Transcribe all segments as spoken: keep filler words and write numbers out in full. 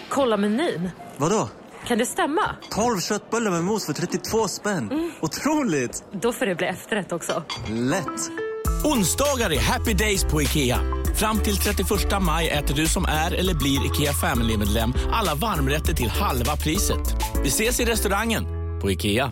Kolla menyn. Vadå? Kan det stämma? tolv köttbullar med mos för trettiotvå spänn. Mm. Otroligt! Då får det bli efterrätt också. Lätt! Onsdagar är happy days på IKEA. Fram till trettioförsta maj äter du som är eller blir IKEA Family-medlem alla varmrätter till halva priset. Vi ses i restaurangen på IKEA.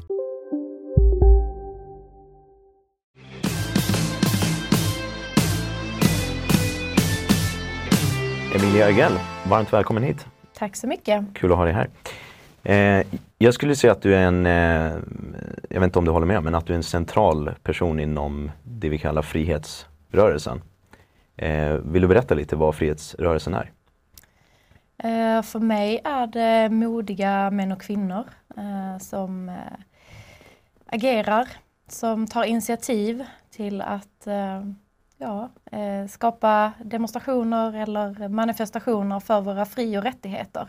Emilia Agell, varmt välkommen hit. Tack så mycket. Kul att ha dig här. Eh, jag skulle säga att du är en, eh, jag vet inte om du håller med, men att du är en central person inom det vi kallar frihetsrörelsen. Eh, vill du berätta lite vad frihetsrörelsen är? Eh, för mig är det modiga män och kvinnor eh, som eh, agerar, som tar initiativ till att eh, ja, eh, skapa demonstrationer eller manifestationer för våra fri- och rättigheter.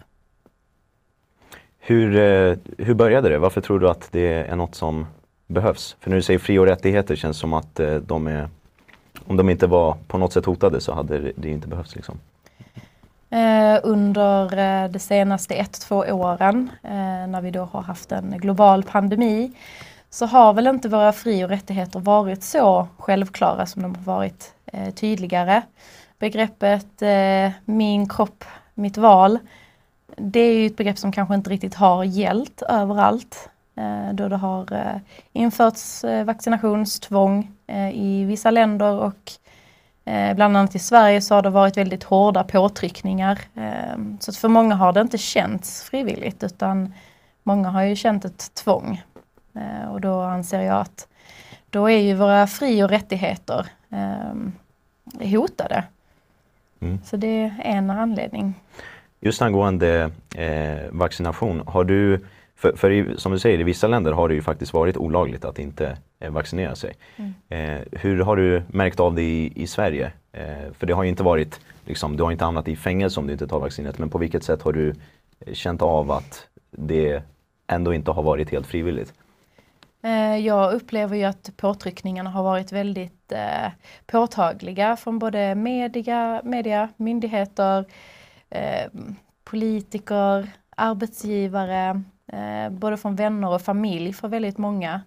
Hur, eh, hur började det? Varför tror du att det är något som behövs? För när du säger fri- och rättigheter känns som att eh, de är, om de inte var på något sätt hotade så hade det, det inte behövts liksom. Eh, under eh, de senaste ett, två åren eh, när vi då har haft en global pandemi så har väl inte våra fri- och rättigheter varit så självklara som de har varit eh, tydligare. Begreppet eh, min kropp, mitt val, det är ju ett begrepp som kanske inte riktigt har gällt överallt. Eh, då det har eh, införts eh, vaccinationstvång eh, i vissa länder och eh, bland annat i Sverige så har det varit väldigt hårda påtryckningar. Eh, så att för många har det inte känts frivilligt utan många har ju känt ett tvång. Eh, och då anser jag att då är ju våra fri- och rättigheter eh, hotade. Mm. Så det är en anledning. Just angående eh, vaccination, har du, för, för i, som du säger i vissa länder har det ju faktiskt varit olagligt att inte eh, vaccinera sig. Mm. Eh, hur har du märkt av det i, i Sverige? Eh, för det har ju inte varit, liksom, du har inte hamnat i fängelse om du inte tar vaccinet, men på vilket sätt har du känt av att det ändå inte har varit helt frivilligt? Jag upplever ju att påtryckningarna har varit väldigt eh, påtagliga från både media, media myndigheter, eh, politiker, arbetsgivare, eh, både från vänner och familj för väldigt många.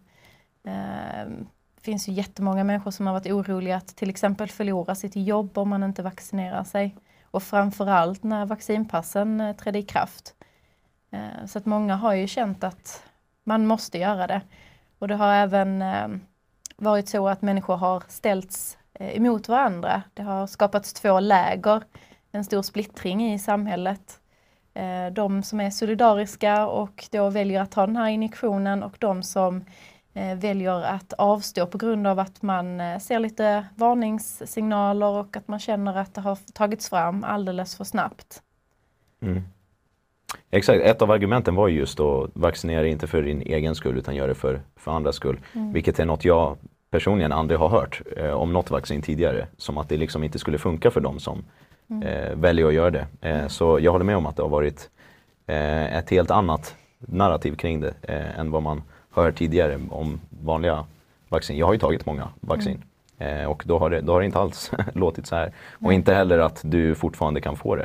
Eh, det finns ju jättemånga människor som har varit oroliga att till exempel förlora sitt jobb om man inte vaccinerar sig. Och framförallt när vaccinpassen eh, trädde i kraft. Eh, så att många har ju känt att man måste göra det. Och det har även eh, varit så att människor har ställts eh, emot varandra. Det har skapats två läger, en stor splittring i samhället. Eh, de som är solidariska och då väljer att ta den här injektionen och de som eh, väljer att avstå på grund av att man eh, ser lite varningssignaler och att man känner att det har tagits fram alldeles för snabbt. Mm. Exakt, ett av argumenten var just att vaccinera inte för din egen skull utan göra det för, för andras skull. Mm. Vilket är något jag personligen aldrig har hört eh, om något vaccin tidigare. Som att det liksom inte skulle funka för dem som mm. eh, väljer att göra det. Eh, så jag håller med om att det har varit eh, ett helt annat narrativ kring det eh, än vad man hör tidigare om vanliga vaccin. Jag har ju tagit många vaccin mm. eh, och då har, det, då har det inte alls låtit så här. Mm. Och inte heller att du fortfarande kan få det.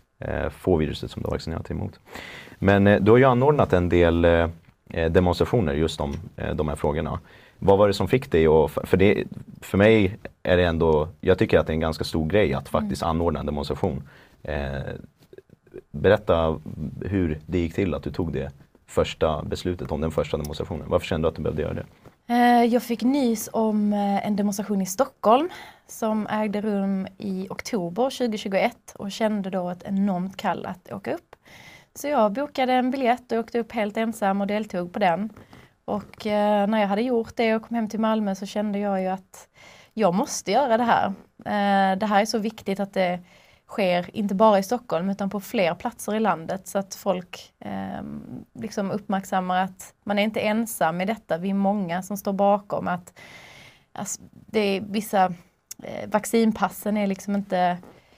Få viruset som du har vaccinerat emot. Men eh, du har ju anordnat en del eh, demonstrationer just om eh, de här frågorna. Vad var det som fick dig? Och för, det, för mig är det ändå, jag tycker att det är en ganska stor grej att faktiskt mm. anordna en demonstration. Eh, berätta hur det gick till att du tog det första beslutet om den första demonstrationen. Varför kände du att du behövde göra det? Jag fick nys om en demonstration i Stockholm som ägde rum i oktober tjugohundratjugoett och kände då ett enormt kall att åka upp. Så jag bokade en biljett och åkte upp helt ensam och deltog på den. Och när jag hade gjort det och kom hem till Malmö så kände jag ju att jag måste göra det här. Det här är så viktigt att det sker inte bara i Stockholm utan på fler platser i landet så att folk eh, liksom uppmärksammar att man är inte ensam i detta. Vi är många som står bakom att alltså, det är vissa eh, vaccinpassen är liksom inte,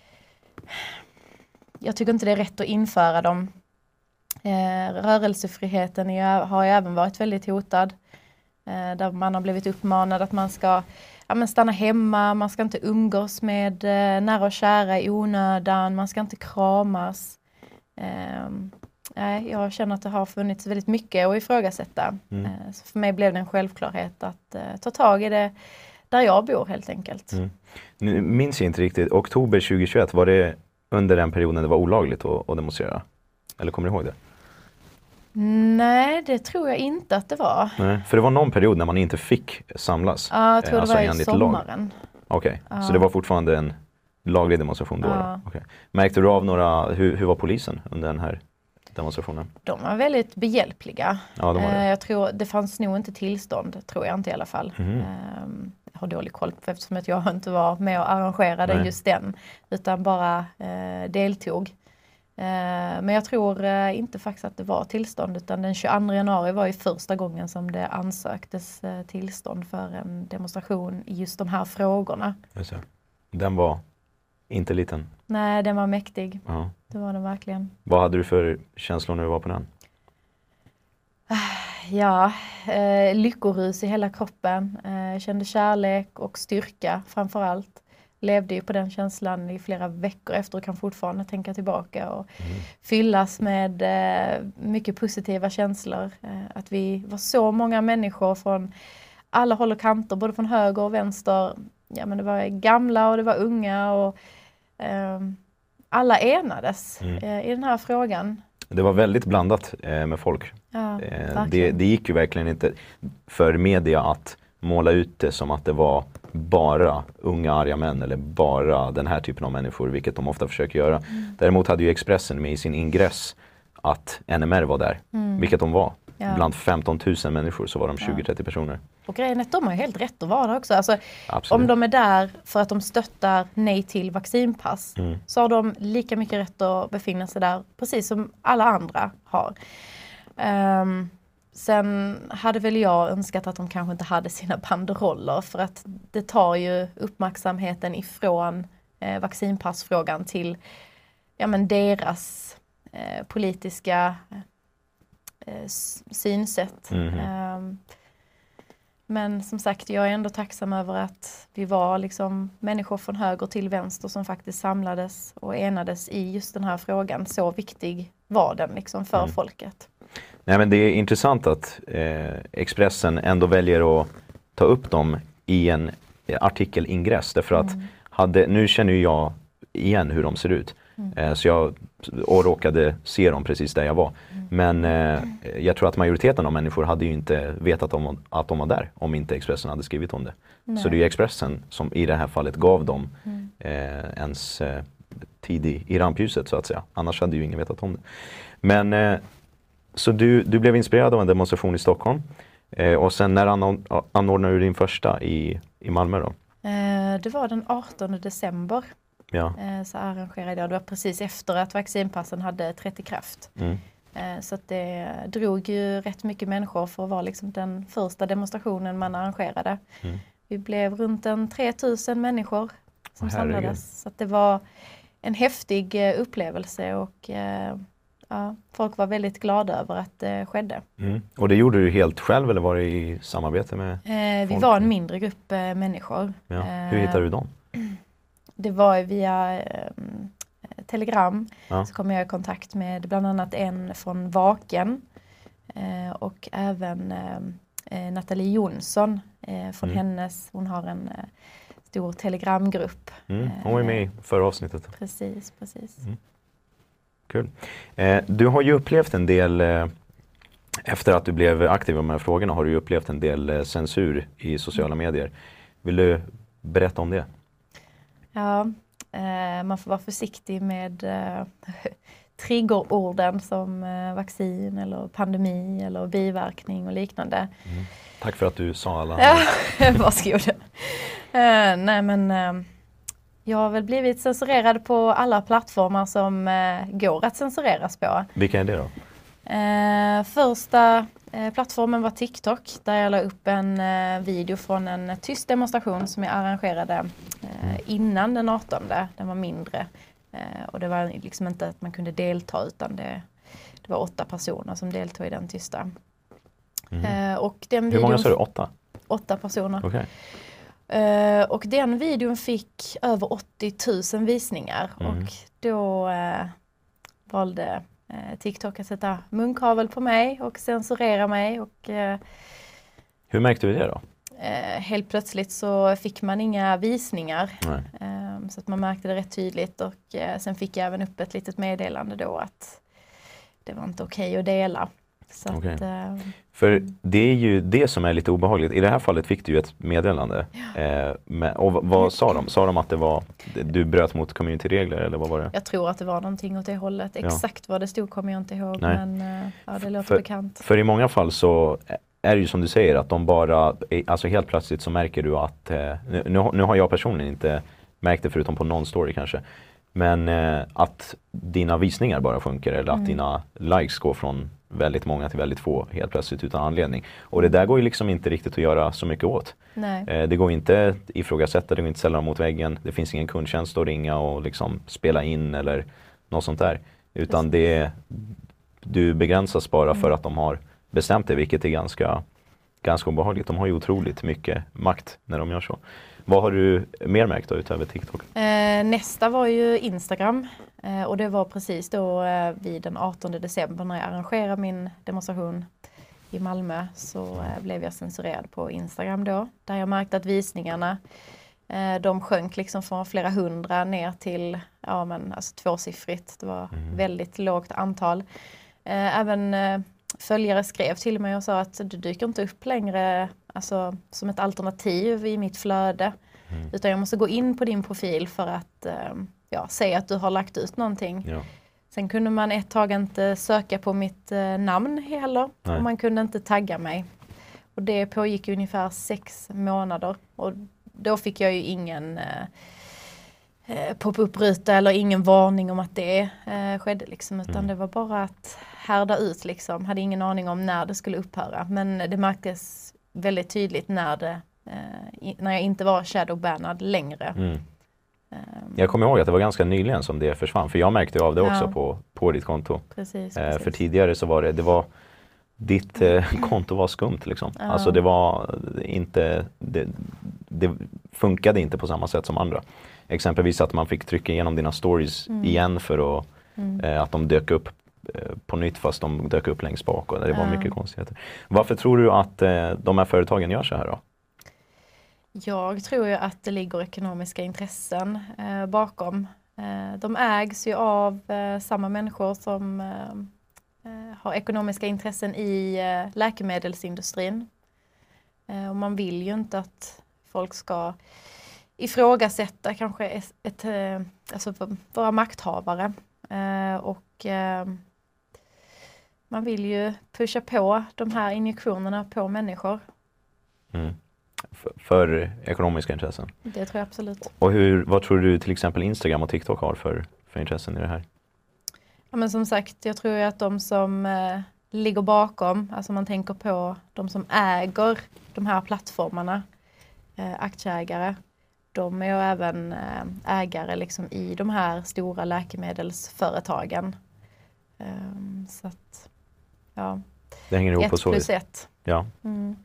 jag tycker inte det är rätt att införa dem. Eh, rörelsefriheten är, har ju även varit väldigt hotad. Eh, där man har blivit uppmanad att man ska ja, men stanna hemma, man ska inte umgås med eh, nära och kära i onödan, man ska inte kramas. Um, nej, jag känner att det har funnits väldigt mycket att ifrågasätta. Mm. Uh, så för mig blev det en självklarhet att uh, ta tag i det där jag bor helt enkelt. Mm. Nu minns jag inte riktigt, oktober tjugohundratjugoett, var det under den perioden det var olagligt att, att demonstrera? Eller kommer du ihåg det? Nej, det tror jag inte att det var. Nej, för det var någon period när man inte fick samlas. Ja, jag tror alltså det var i sommaren. Okej, okay. Ja. Så det var fortfarande en laglig demonstration då? Ja. då? Okay. Märkte du av några, hur, hur var polisen under den här demonstrationen? De var väldigt behjälpliga. Ja, de var det. Jag tror, det fanns nog inte tillstånd, tror jag inte i alla fall. Mm. Jag har dålig koll på eftersom att jag inte var med och arrangerade Nej. just den. Utan bara eh, deltog. Eh, men jag tror eh, inte faktiskt att det var tillstånd. Utan den tjugoandra januari var ju första gången som det ansöktes eh, tillstånd för en demonstration i just de här frågorna. Den var inte liten? Nej, den var mäktig. Ja. Det var den verkligen. Vad hade du för känslor när du var på den? Ja, eh, lyckorus i hela kroppen. Eh, kände kärlek och styrka framförallt. Levde ju på den känslan i flera veckor efter och kan fortfarande tänka tillbaka och mm. fyllas med eh, mycket positiva känslor. Eh, att vi var så många människor från alla håll och kanter, både från höger och vänster. Ja, men det var gamla och det var unga och eh, alla enades mm. eh, i den här frågan. Det var väldigt blandat eh, med folk. Ja, eh, det, det gick ju verkligen inte för media att måla ut det som att det var bara unga arga män eller bara den här typen av människor, vilket de ofta försöker göra. Mm. Däremot hade ju Expressen med i sin ingress att N M R var där, mm. vilket de var. Ja. Bland femton tusen människor så var de tjugo till trettio personer. Och grejen är att de har ju helt rätt att vara där också. Alltså, om de är där för att de stöttar nej till vaccinpass mm. så har de lika mycket rätt att befinna sig där precis som alla andra har. Um, sen hade väl jag önskat att de kanske inte hade sina banderoller för att det tar ju uppmärksamheten ifrån eh, vaccinpassfrågan till ja, men deras eh, politiska eh, synsätt. Mm-hmm. Um, Men som sagt, jag är ändå tacksam över att vi var liksom människor från höger till vänster som faktiskt samlades och enades i just den här frågan. Så viktig var den liksom för mm. folket. Nej, men det är intressant att eh, Expressen ändå väljer att ta upp dem i en artikelingress. Därför att mm. hade, nu känner ju jag igen hur de ser ut. Mm. Eh, så jag och råkade se dem precis där jag var. Mm. Men eh, jag tror att majoriteten av människor hade ju inte vetat om att de var där om inte Expressen hade skrivit om det. Nej. Så det är ju Expressen som i det här fallet gav dem mm. eh, ens eh, tid i, i rampljuset så att säga. Annars hade ju ingen vetat om det. Men eh, så du, du blev inspirerad av en demonstration i Stockholm. Eh, och sen när anord, anordnade du din första i, i Malmö då? Eh, det var den artonde december. Ja. Så arrangerade jag. Det var precis efter att vaccinpassen hade trätt i kraft. Mm. Så att det drog ju rätt mycket människor för att vara liksom den första demonstrationen man arrangerade. Mm. Vi blev runt en tre tusen människor som samlades. Så att det var en häftig upplevelse och ja, folk var väldigt glada över att det skedde. Mm. Och det gjorde du helt själv eller var det i samarbete med eh, Vi var en mindre grupp eh, människor. Ja. Hur hittade du dem? Det var via eh, Telegram. Ja. Så kom jag i kontakt med bland annat en från Vaken. Eh, och även eh, Nathalie Jonsson eh, från mm. hennes. Hon har en eh, stor telegramgrupp. Mm. Hon var med i förra avsnittet. Precis, precis. Mm. Kul. Eh, du har ju upplevt en del, eh, efter att du blev aktiv i de här frågorna, har du ju upplevt en del eh, censur i sociala medier. Vill du berätta om det? Ja, eh, man får vara försiktig med eh, triggerorden som eh, vaccin eller pandemi eller biverkning och liknande. Mm. Tack för att du sa alla. Ja, varsågod. Eh, nej men eh, jag har väl blivit censurerad på alla plattformar som eh, går att censureras på. Vilka är det då? Eh, första eh, plattformen var TikTok där jag la upp en eh, video från en tyst demonstration som jag arrangerade eh, innan den artonde. Den var mindre eh, och det var liksom inte att man kunde delta utan det, det var åtta personer som deltog i den tysta. Mm. Eh, och den Hur många sa du? Åtta? Åtta personer. Okay. Uh, och den videon fick över åttio tusen visningar mm. och då uh, valde eh, TikTok att sätta munkavel på mig och censurera mig. Och, eh, Hur märkte du det då? eh, helt plötsligt så fick man inga visningar. Nej. Så att man märkte det rätt tydligt och eh, sen fick jag även upp ett litet meddelande då att det var inte okej att dela. Så Okej. att, eh, För det är ju det som är lite obehagligt. I det här fallet fick du ju ett meddelande. Ja. Eh, med, och vad, vad sa de? Sa de att det var, du bröt mot communityregler eller vad var det? jag tror att det var någonting åt det hållet. Ja. Exakt vad det stod kommer jag inte ihåg. Nej. Men eh, ja, det låter För- bekant. För i många fall så är det ju som du säger att de bara, alltså helt plötsligt så märker du att, eh, nu, nu har jag personligen inte märkt det förutom på någon story kanske, men eh, att dina visningar bara sjunker eller att Mm. dina likes går från väldigt många till väldigt få helt plötsligt utan anledning. Och det där går ju liksom inte riktigt att göra så mycket åt. Nej. Eh, det går inte att ifrågasätta, det går inte att ställa dem mot väggen, det finns ingen kundtjänst att ringa och liksom spela in eller något sånt där. Utan det, du begränsas bara för att de har bestämt det, vilket är ganska, ganska obehagligt. De har ju otroligt mycket makt när de gör så. Vad har du mer märkt då utöver TikTok? Eh, nästa var ju Instagram eh, och det var precis då eh, vid den artonde december när jag arrangerade min demonstration i Malmö så eh, blev jag censurerad på Instagram då. Där jag märkte att visningarna eh, de sjönk liksom från flera hundra ner till ja, men, alltså tvåsiffrigt. Det var Mm. väldigt lågt antal. Eh, även eh, följare skrev till mig och sa att du dyker inte upp längre alltså, som ett alternativ i mitt flöde. Mm. Utan jag måste gå in på din profil för att eh, ja, säga att du har lagt ut någonting. Ja. Sen kunde man ett tag inte söka på mitt eh, namn heller. Nej. Och man kunde inte tagga mig. Och det pågick ungefär sex månader. Och då fick jag ju ingen eh, eh, pop-up-ruta eller ingen varning om att det eh, skedde. Liksom, utan Mm. det var bara att härda ut. Liksom. Hade ingen aning om när det skulle upphöra. Men det märktes väldigt tydligt när, det, eh, i, när jag inte var shadowbannad längre. Mm. Ehm, Jag kommer ihåg att det var ganska nyligen som det försvann, för jag märkte av det också Ja. på, på ditt konto. precis, Eh, precis. för tidigare så var det, det var ditt eh, konto var skumt liksom. Ja. Alltså det var inte, det, det funkade inte på samma sätt som andra. Exempelvis att man fick trycka igenom dina stories Mm. igen för att, Mm. eh, att de dök upp eh, på nytt fast de dök upp längst bak och det var Ja. mycket konstigheter. Varför tror du att eh, de här företagen gör så här då? Jag tror ju att det ligger ekonomiska intressen eh, bakom. Eh, de ägs ju av eh, samma människor som eh, eh, har ekonomiska intressen i eh, läkemedelsindustrin. Eh, och man vill ju inte att folk ska ifrågasätta kanske ett, ett, eh, alltså våra makthavare. Eh, och eh, man vill ju pusha på de här injektionerna på människor. Mm. För, för ekonomiska intressen. Det tror jag absolut. Och hur, vad tror du till exempel Instagram och TikTok har för, för intressen i det här? Ja, men som sagt, jag tror ju att de som eh, ligger bakom, alltså man tänker på de som äger de här plattformarna, eh, aktieägare, de är ju även eh, ägare liksom i de här stora läkemedelsföretagen. Um, så att, ja, Det hänger ihop på ett så plus vis. ett. Ja. Mm.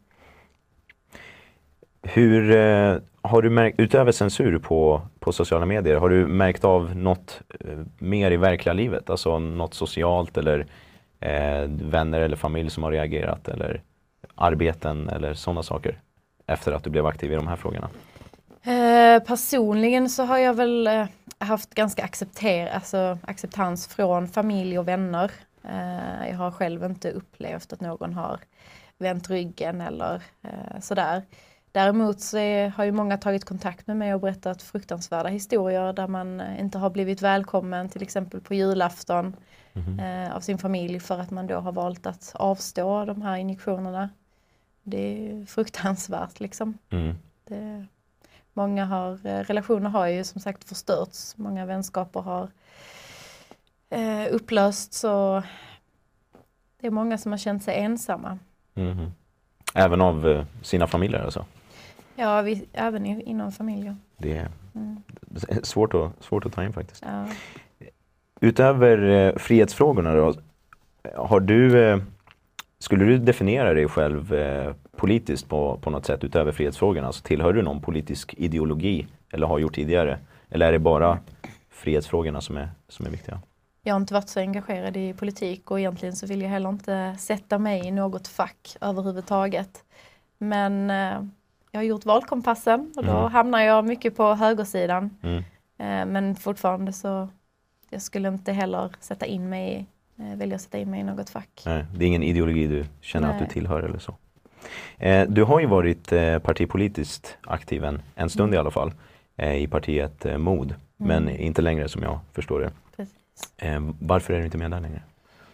Hur eh, har du märkt, utöver censur på, på sociala medier, har du märkt av något eh, mer i verkliga livet? Alltså något socialt eller eh, vänner eller familj som har reagerat eller arbeten eller sådana saker efter att du blev aktiv i de här frågorna? Eh, personligen så har jag väl eh, haft ganska accepter, alltså, acceptans från familj och vänner. Eh, jag har själv inte upplevt att någon har vänt ryggen eller eh, sådär. Däremot så är, har ju många tagit kontakt med mig och berättat fruktansvärda historier där man eh, inte har blivit välkommen till exempel på julafton Mhm. eh, av sin familj för att man då har valt att avstå de här injektionerna. Det är fruktansvärt liksom. Mm. Det, många har, eh, relationer har ju som sagt förstörts. Många vänskaper har eh, upplösts och det är många som har känt sig ensamma. Mhm. Även av eh, sina familjer alltså? Ja, vi, även i, inom familjer. Det är Mm. svårt att, svårt att ta in faktiskt. Ja. Utöver eh, frihetsfrågorna då, har du, eh, skulle du definiera dig själv eh, politiskt på, på något sätt utöver frihetsfrågorna? Alltså, tillhör du någon politisk ideologi eller har gjort tidigare? Eller är det bara frihetsfrågorna som är, som är viktiga? jag har inte varit så engagerad i politik och egentligen så vill jag heller inte sätta mig i något fack överhuvudtaget. Men eh, jag har gjort valkompassen och då mm. hamnar jag mycket på högersidan. Mm. Eh, men fortfarande så jag skulle inte heller sätta in mig, eh, välja att sätta in mig i något fack. Nej, det är ingen ideologi du känner Nej. att du tillhör eller så. Eh, du har ju varit eh, partipolitiskt aktiv en, en stund mm. i alla fall eh, i partiet eh, M O D. Mm. Men inte längre som jag förstår det. Precis. Eh, varför är du inte med där längre?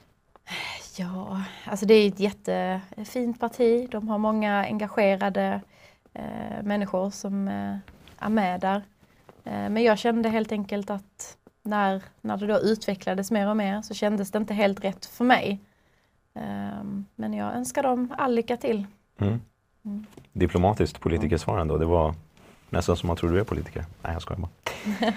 Ja, alltså det är ett jättefint parti. De har många engagerade eh, människor som eh, är med där. Eh, men jag kände helt enkelt att när, när det då utvecklades mer och mer så kändes det inte helt rätt för mig. Eh, men jag önskar dem all lycka till. Mm. Mm. Diplomatiskt politikersvar ändå. Det var nästan som man tror du är politiker. Nej, jag skojar bara.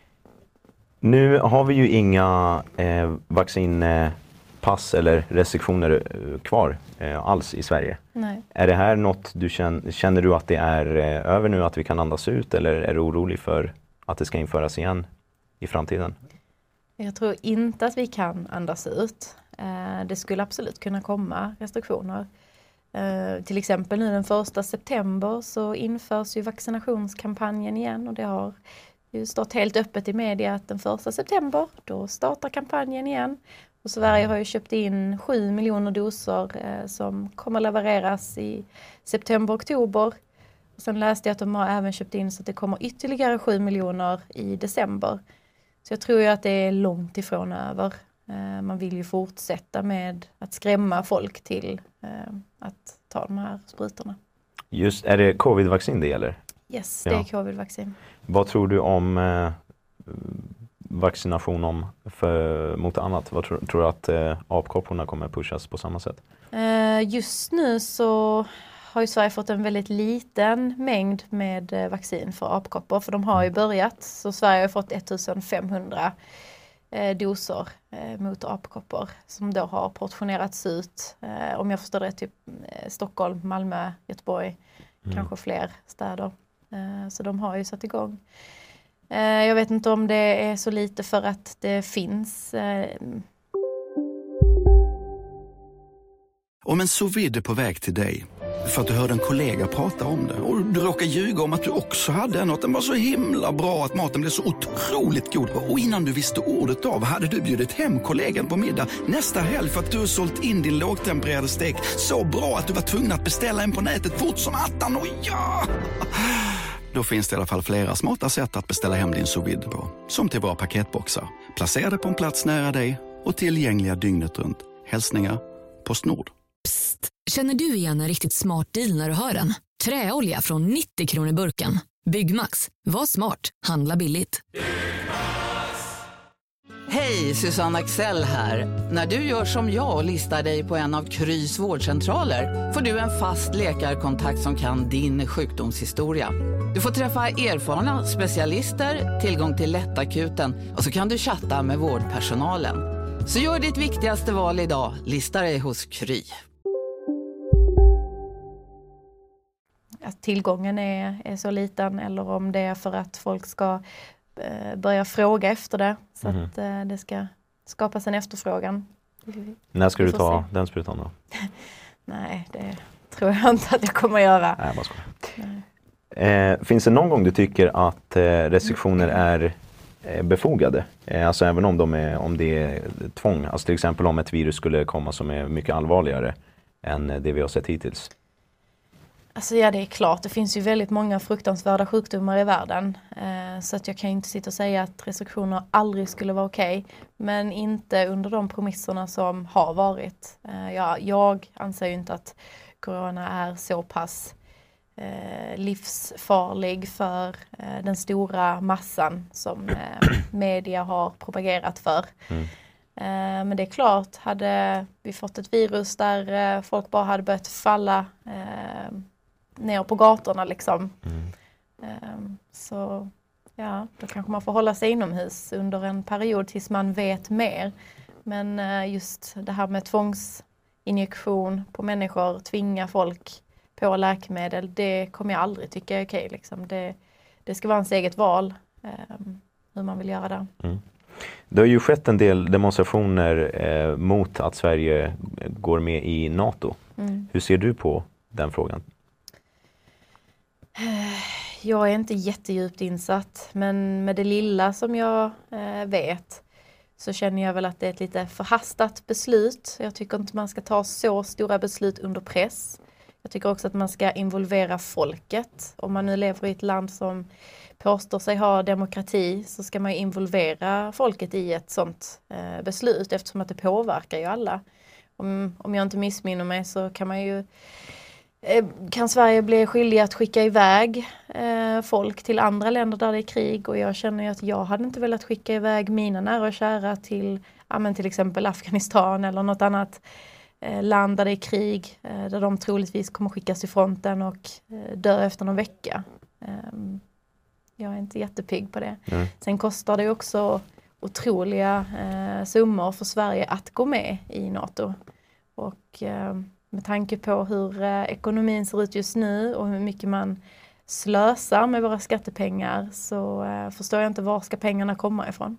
Nu har vi ju inga eh, vaccinpass eller restriktioner eh, kvar eh, alls i Sverige. Nej. Är det här något du känner, känner du att det är eh, över nu, att vi kan andas ut, eller är du orolig för att det ska införas igen i framtiden? Jag tror inte att vi kan andas ut. Eh, det skulle absolut kunna komma restriktioner. Uh, till exempel nu den första september så införs ju vaccinationskampanjen igen och det har ju stått helt öppet i media att den första september då startar kampanjen igen. Och Sverige har ju köpt in sju miljoner doser uh, som kommer levereras i september-oktober. Och sen läste jag att de har även köpt in så att det kommer ytterligare sju miljoner i december. Så jag tror ju att det är långt ifrån över. Man vill ju fortsätta med att skrämma folk till att ta de här sprutorna. Just, är det covid-vaccin det gäller? Yes, det ja. är covid-vaccin. Vad tror du om eh, vaccination om för, mot annat? Vad tror, tror du att eh, apkopporna kommer pushas på samma sätt? Eh, just nu så har ju Sverige fått en väldigt liten mängd med eh, vaccin för apkoppor. För de har ju börjat. Så Sverige har fått ettusenfemhundra eh, doser eh, mot apkoppor. Som då har portionerats ut. Eh, om jag förstår det, typ eh, Stockholm, Malmö, Göteborg. Mm. Kanske fler städer. Eh, så de har ju satt igång. Eh, jag vet inte om det är så lite för att det finns... Eh, Om en sous vide är på väg till dig för att du hörde en kollega prata om det och du råkar ljuga om att du också hade en och att den var så himla bra att maten blev så otroligt god. Och innan du visste ordet av hade du bjudit hem kollegan på middag nästa helg för att du har sålt in din lågtempererade stek så bra att du var tvungen att beställa en på nätet fort som attan. Och ja! Då finns det i alla fall flera smarta sätt att beställa hem din sous vide på. Som till våra paketboxar. Placerade på en plats nära dig och tillgängliga dygnet runt. Hälsningar Postnord. Psst! Känner du igen en riktigt smart deal när du hör den? Träolja från nittio kronor burken. Byggmax. Var smart. Handla billigt. Hej, Susanne Axel här. När du gör som jag och listar dig på en av Krys vårdcentraler får du en fast läkarkontakt som kan din sjukdomshistoria. Du får träffa erfarna specialister, tillgång till lättakuten och så kan du chatta med vårdpersonalen. Så gör ditt viktigaste val idag. Lista dig hos Kry. Att tillgången är, är så liten eller om det är för att folk ska eh, börja fråga efter det. Så mm. att eh, det ska skapas en efterfrågan. När ska du ta se. den sprutan då? Nej, det tror jag inte att jag kommer att göra. Nej, bara skojar. Eh, finns det någon gång du tycker att eh, restriktioner är eh, befogade? Eh, alltså även om, de är, om det är tvång. Alltså till exempel om ett virus skulle komma som är mycket allvarligare än det vi har sett hittills. Alltså ja, det är klart. Det finns ju väldigt många fruktansvärda sjukdomar i världen. Eh, så att jag kan inte sitta och säga att restriktioner aldrig skulle vara okej. Okay, men inte under de premisserna som har varit. Eh, ja, jag anser ju inte att corona är så pass eh, livsfarlig för eh, den stora massan som eh, media har propagerat för. Mm. Eh, men det är klart, hade vi fått ett virus där eh, folk bara hade börjat falla eh, ner på gatorna liksom. Mm. Um, så ja, då kanske man får hålla sig inomhus under en period tills man vet mer. Men uh, just det här med tvångsinjektion på människor, tvinga folk på läkemedel, det kommer jag aldrig tycka är okej. Liksom. Det, det ska vara ens eget val um, hur man vill göra det. Mm. Det har ju skett en del demonstrationer eh, mot att Sverige går med i NATO. Mm. Hur ser du på den frågan? Jag är inte jättedjupt insatt, men med det lilla som jag eh, vet så känner jag väl att det är ett lite förhastat beslut. Jag tycker inte man ska ta så stora beslut under press. Jag tycker också att man ska involvera folket. Om man nu lever i ett land som påstår sig ha demokrati så ska man involvera folket i ett sådant eh, beslut eftersom att det påverkar ju alla. Om, om jag inte missminner mig så kan man ju eh, kan Sverige bli skyldig att skicka iväg eh, folk till andra länder där det är krig, och jag känner ju att jag hade inte velat skicka iväg mina nära och kära till, ja, men till exempel Afghanistan eller något annat eh, land där det är krig, eh, där de troligtvis kommer skickas till fronten och eh, dö efter någon vecka. Eh, jag är inte jättepigg på det. Mm. Sen kostar det också otroliga eh, summor för Sverige att gå med i NATO. Och eh, med tanke på hur eh, ekonomin ser ut just nu och hur mycket man slösar med våra skattepengar så eh, förstår jag inte var ska pengarna komma ifrån.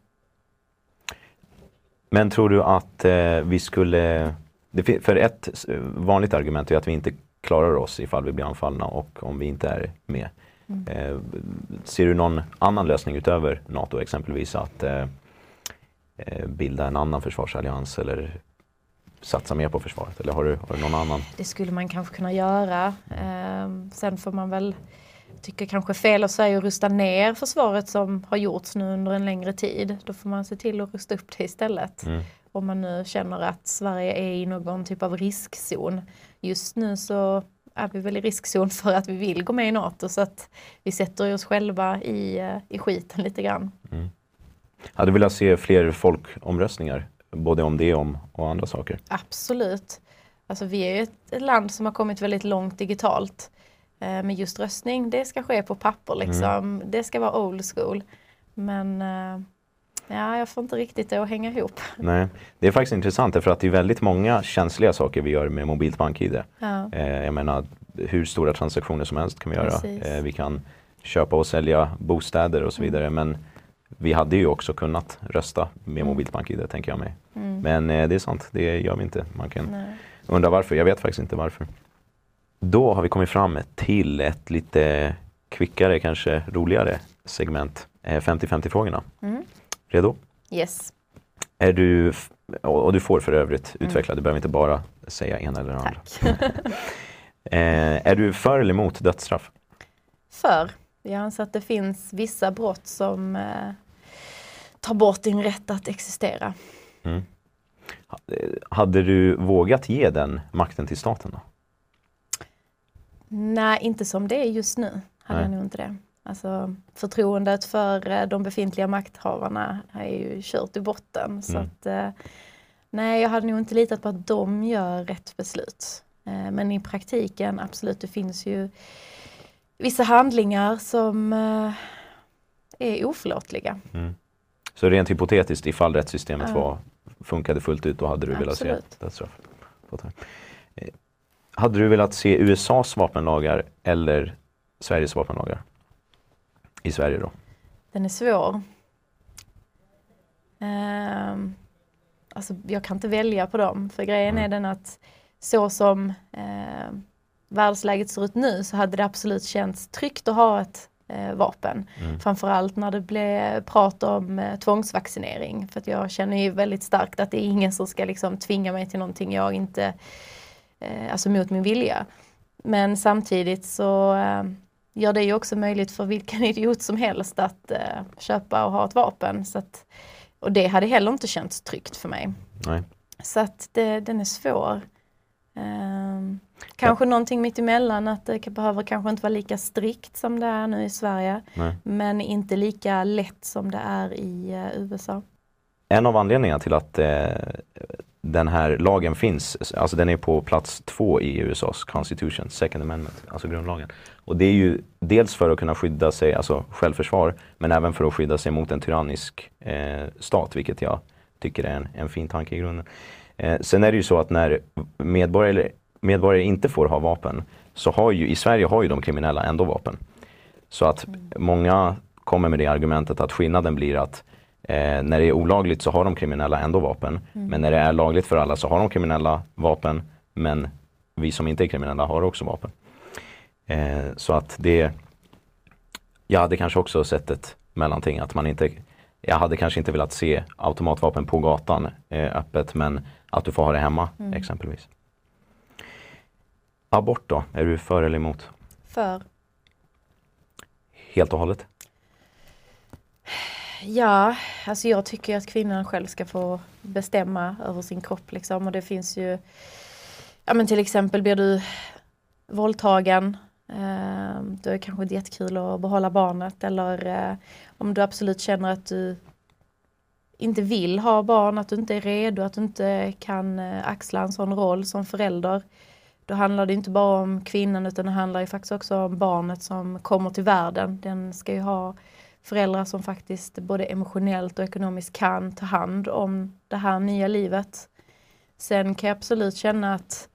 Men tror du att eh, vi skulle... Det, för ett vanligt argument är att vi inte klarar oss ifall vi blir anfallna och om vi inte är med. Mm. Eh, ser du någon annan lösning utöver NATO, exempelvis att eh, bilda en annan försvarsallians eller satsa mer på försvaret? Eller har du, har du någon annan? Det skulle man kanske kunna göra. Eh, sen får man väl tycka kanske fel av Sverige att rusta ner försvaret som har gjorts nu under en längre tid. Då får man se till att rusta upp det istället. Mm. Om man nu känner att Sverige är i någon typ av riskzon. Just nu så är vi väl i riskzon för att vi vill gå med i NATO, så att vi sätter oss själva i, i skiten lite grann. Mm. Hade du velat se fler folkomröstningar, både om det och om och andra saker? Absolut. Alltså vi är ju ett, ett land som har kommit väldigt långt digitalt. Eh, men just röstning, det ska ske på papper liksom. Mm. Det ska vara old school. Men eh, ja, jag får inte riktigt det att hänga ihop. Nej, det är faktiskt intressant för att det är väldigt många känsliga saker vi gör med mobilt bank-id. Ja. Eh, jag menar, hur stora transaktioner som helst kan vi göra. Eh, vi kan köpa och sälja bostäder och så vidare. Mm. Men vi hade ju också kunnat rösta med mm. mobilt bank-id, tänker jag mig. Mm. Men eh, det är sant, det gör vi inte. Man kan Nej. undra varför, jag vet faktiskt inte varför. Då har vi kommit fram till ett lite kvickare, kanske roligare segment. Eh, femtio femtio-frågorna. Mm. Redo? Yes. Är du, och du får för övrigt utveckla, mm. du behöver inte bara säga en eller andra. eh, är du för eller emot dödsstraff? För. Jag anser att det finns vissa brott som eh, tar bort din rätt att existera. Mm. Hade du vågat ge den makten till staten då? Nej, inte som det är just nu. Hade Nej. jag nog inte det. Alltså, förtroendet för de befintliga makthavarna är ju kört i botten. Mm. Så att, eh, nej, jag hade nog inte litat på att de gör rätt beslut. Eh, men i praktiken, absolut, det finns ju vissa handlingar som eh, är oförlåtliga. Mm. Så rent hypotetiskt, ifall rättssystemet ja. var, funkade fullt ut, då hade du velat se dödsstraff? Eh, hade du velat se U S A:s vapenlagar eller Sveriges vapenlagar? I Sverige då? Den är svår. Um, alltså jag kan inte välja på dem. För grejen mm. är den att så som uh, världsläget ser ut nu så hade det absolut känts tryggt att ha ett uh, vapen. Mm. Framförallt när det blev prat om uh, tvångsvaccinering. För att jag känner ju väldigt starkt att det är ingen som ska liksom tvinga mig till någonting jag inte, uh, alltså mot min vilja. Men samtidigt så uh, gör det ju också möjligt för vilken idiot som helst att uh, köpa och ha ett vapen. Så att, och det hade heller inte känts tryggt för mig. Nej. Så att det, den är svår. Um, kanske ja. någonting mitt emellan, att det behöver kanske inte vara lika strikt som det är nu i Sverige. Nej. Men inte lika lätt som det är i uh, U S A. En av anledningarna till att eh, den här lagen finns, alltså den är på plats två i U S A:s Constitution, Second Amendment, alltså grundlagen. Och det är ju dels för att kunna skydda sig, alltså självförsvar, men även för att skydda sig mot en tyrannisk eh, stat, vilket jag tycker är en, en fin tanke i grunden. Eh, sen är det ju så att när medborgare, medborgare inte får ha vapen, så har ju, i Sverige har ju de kriminella ändå vapen. Så att många kommer med det argumentet att skillnaden blir att Eh, när det är olagligt så har de kriminella ändå vapen. Mm. Men när det är lagligt för alla så har de kriminella vapen. Men vi som inte är kriminella har också vapen. Eh, så att det... Jag hade kanske också sett ett mellanting. Att man inte... Jag hade kanske inte velat se automatvapen på gatan eh, öppet. Men att du får ha det hemma mm. exempelvis. Abort då? Är du för eller emot? För. Helt och hållet? Ja, alltså jag tycker att kvinnan själv ska få bestämma över sin kropp liksom. Och det finns ju, ja men till exempel blir du våldtagen, eh, då är det kanske jättekul att behålla barnet. Eller eh, om du absolut känner att du inte vill ha barn, att du inte är redo, att du inte kan eh, axla en sån roll som förälder. Då handlar det inte bara om kvinnan utan det handlar ju faktiskt också om barnet som kommer till världen. Den ska ju ha föräldrar som faktiskt både emotionellt och ekonomiskt kan ta hand om det här nya livet. Sen kan jag absolut känna att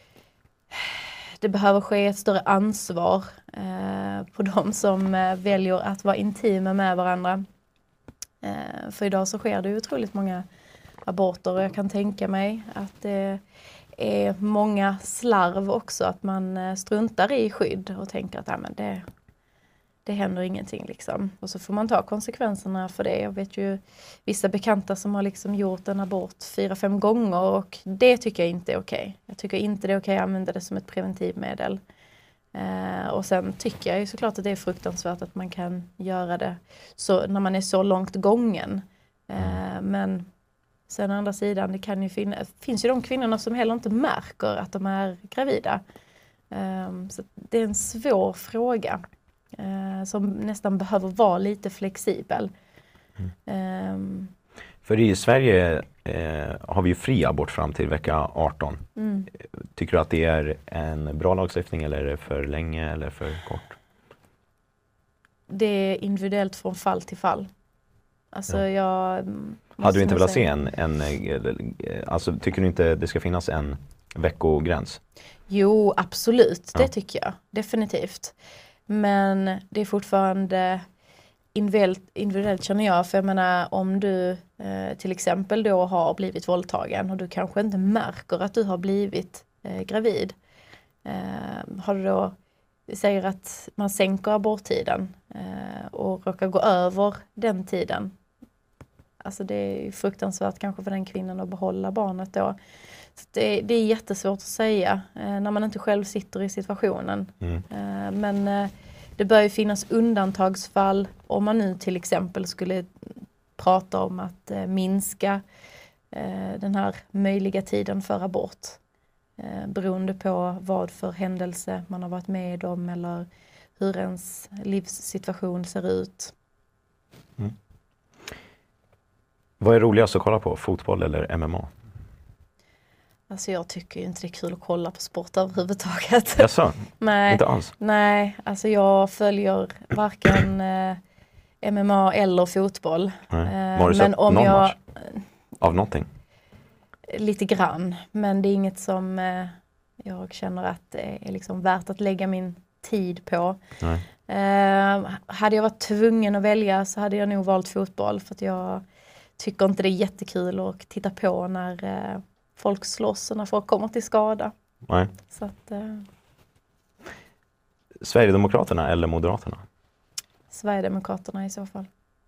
det behöver ske ett större ansvar eh, på de som eh, väljer att vara intima med varandra. Eh, för idag så sker det ju otroligt många aborter och jag kan tänka mig att det är många slarv också. Att man eh, struntar i skydd och tänker att ja, men det... Det händer ingenting liksom. Och så får man ta konsekvenserna för det. Jag vet ju vissa bekanta som har liksom gjort en abort fyra, fem gånger. Och det tycker jag inte är okej. Jag tycker inte det är okej att använda det som ett preventivmedel. Eh, och sen tycker jag ju såklart att det är fruktansvärt att man kan göra det så, när man är så långt gången. Eh, men sen å andra sidan, det kan ju finna, finns ju de kvinnorna som heller inte märker att de är gravida. Eh, så det är en svår fråga. Eh, som nästan behöver vara lite flexibel. Mm. Um, För i Sverige eh, har vi ju fri abort fram till vecka arton. Mm. Tycker du att det är en bra lagstiftning eller är det för länge eller för kort? Det är individuellt från fall till fall. Alltså ja. jag... Hade du inte velat se en, en... Alltså tycker du inte det ska finnas en veckogräns? Jo, absolut. Det ja. tycker jag. Definitivt. Men det är fortfarande individuellt, individuellt känner jag. För jag menar om du eh, till exempel då har blivit våldtagen och du kanske inte märker att du har blivit eh, gravid. Eh, har du då, vi säger att man sänker aborttiden eh, och råkar gå över den tiden. Alltså det är fruktansvärt kanske för den kvinnan att behålla barnet då. Så det, det är jättesvårt att säga eh, när man inte själv sitter i situationen. Mm. Eh, men eh, det bör ju finnas undantagsfall om man nu till exempel skulle prata om att eh, minska eh, den här möjliga tiden för abort. Eh, beroende på vad för händelse man har varit med om eller hur ens livssituation ser ut. Mm. Vad är roligast att kolla på? Fotboll eller M M A? Alltså jag tycker ju inte det är kul att kolla på sport överhuvudtaget. Jaså? Nej, inte alls? Nej, alltså jag följer varken eh, M M A eller fotboll. Nej. Har du sett någon jag, match? Av någonting? Lite grann, men det är inget som eh, jag känner att det är liksom värt att lägga min tid på. Nej. Eh, hade jag varit tvungen att välja så hade jag nog valt fotboll för att jag tycker inte det är jättekul att titta på när eh, folk slåss och när folk kommer till skada. Nej. Så att, eh... Sverigedemokraterna eller Moderaterna? Sverigedemokraterna i så fall.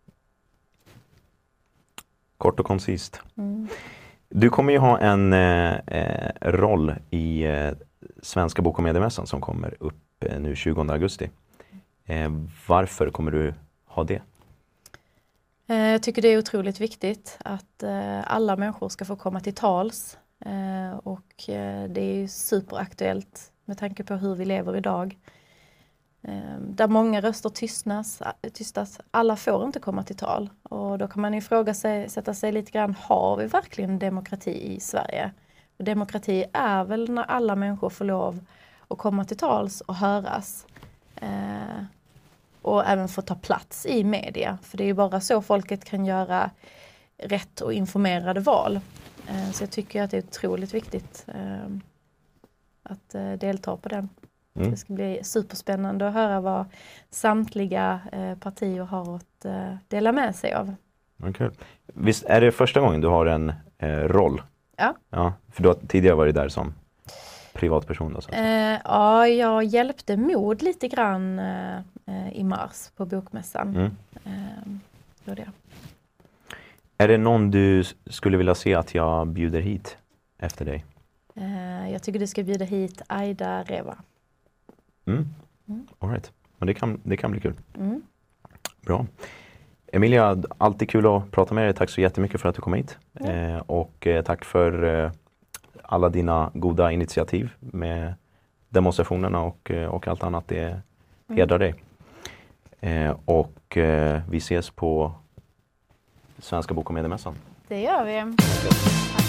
Kort och koncist. Mm. Du kommer ju ha en eh, roll i eh, Svenska bok- och mediemässan som kommer upp eh, nu tjugonde augusti. Eh, varför kommer du ha det? Eh, jag tycker det är otroligt viktigt att eh, alla människor ska få komma till tals. Eh, och eh, det är ju superaktuellt med tanke på hur vi lever idag. Eh, där många röster tystnas, tystas. Alla får inte komma till tal. Och då kan man ju fråga sig, sätta sig lite grann, har vi verkligen demokrati i Sverige? Och demokrati är väl när alla människor får lov att komma till tals och höras. Eh, och även få ta plats i media. För det är ju bara så folket kan göra rätt och informerade val. Eh, så jag tycker att det är otroligt viktigt eh, att eh, delta på den. Mm. Det ska bli superspännande att höra vad samtliga eh, partier har att eh, dela med sig av. Okay. Visst är det första gången du har en eh, roll? Ja. Ja. För du har tidigare varit där som privatperson då? Så. Eh, ja, jag hjälpte Mod lite grann eh, i mars på bokmässan. Mm. Eh, då det. Är det någon du skulle vilja se att jag bjuder hit efter dig? Eh, jag tycker du ska bjuda hit Aida Reva. Mm. Mm. All right. Men det kan, det kan bli kul. Mm. Bra. Emilia, alltid kul att prata med dig. Tack så jättemycket för att du kom hit. Ja. Eh, och eh, tack för eh, alla dina goda initiativ med demonstrationerna och, eh, och allt annat. Det hedrar dig. Eh, och eh, vi ses på Svenska bok- och mediemässan. Det gör vi.